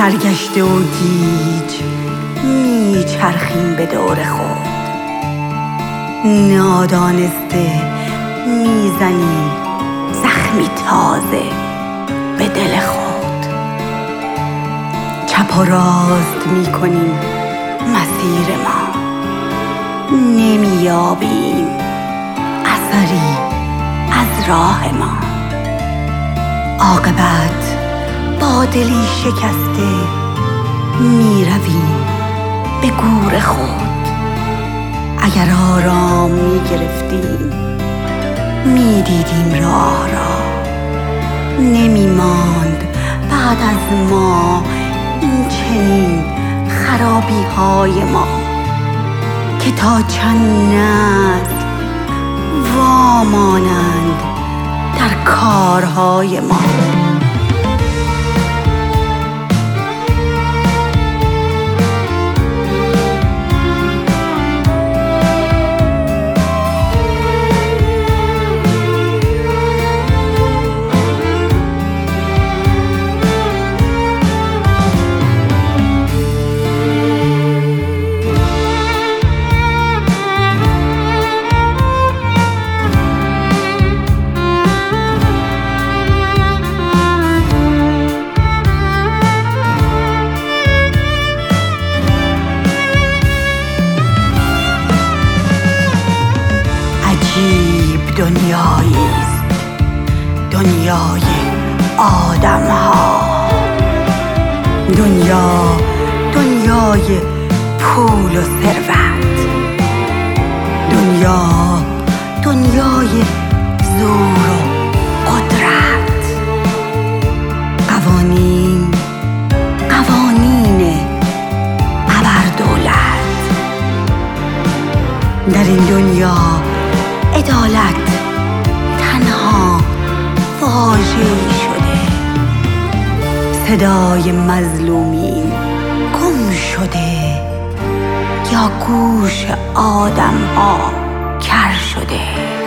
سرگشته و گیج میچرخیم به دور خود، نادانسته میزنیم زخمی تازه به دل خود. چپ و راست میکنیم مسیر ما، نمییابیم اثری از راه ما. عاقبت با دلی شکسته میرویم به گور خود. اگر آرام میگرفتیم میدیدیم راه را، نمیماند بعد از ما این چنین خرابی های ما که تا چند نسل وامانند در کارهای ما. دنیایی است دنیای آدم ها، دنیای پول و ثروت، دنیای زور و قدرت، قوانین ابردولت. در این دنیا عدالت تنها واژه‌ای شده، صدای مظلومین گم شده یا گوش آدم‌ها کر شده.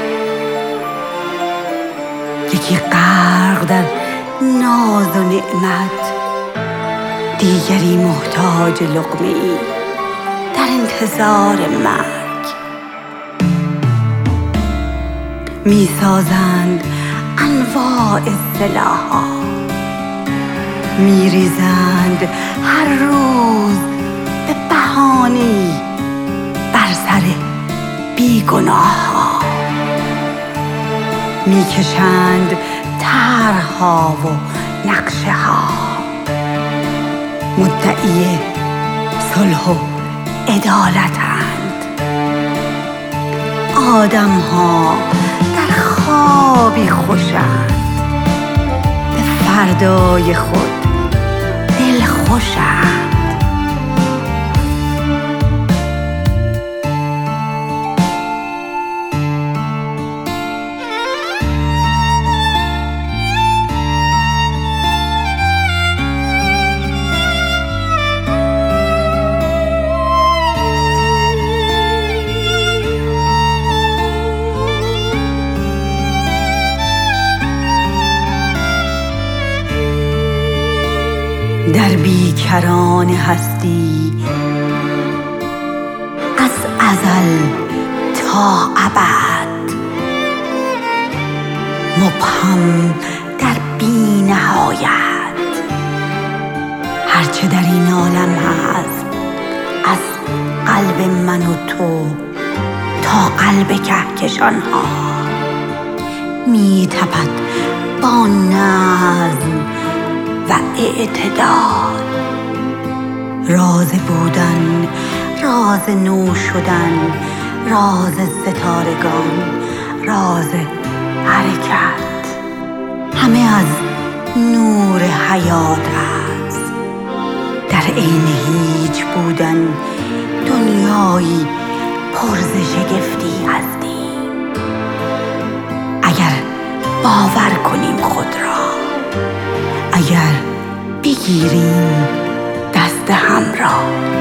یکی غرق در ناز و نعمت، دیگری محتاج لقمه‌ای در انتظار مرگ. میسازند انواع سلاح‌ها، میریزند هر روز به بهانه‌ای بر سر بیگناه‌ها، میکشند طرح‌ها و نقشه‌ها، مدعی صلح و عدالتند. آدم‌ها در خوابی خوشند، به فردای خود دل خوشند. در بیکران هستی از ازل تا ابد، مبهم در بی نهایت. هرچه در این عالم هست از قلب من و تو تا قلب کهکشان ها می تپد با نظم و اعتدال. راز بودن، راز نو شدن، راز ستارگان، راز حرکت، همه از نور حیات است. در عین هیچ بودن دنیایی پر ز شگفتی هستیم. اگر باور کنیم خود را، اگر بگیریم دست هم را.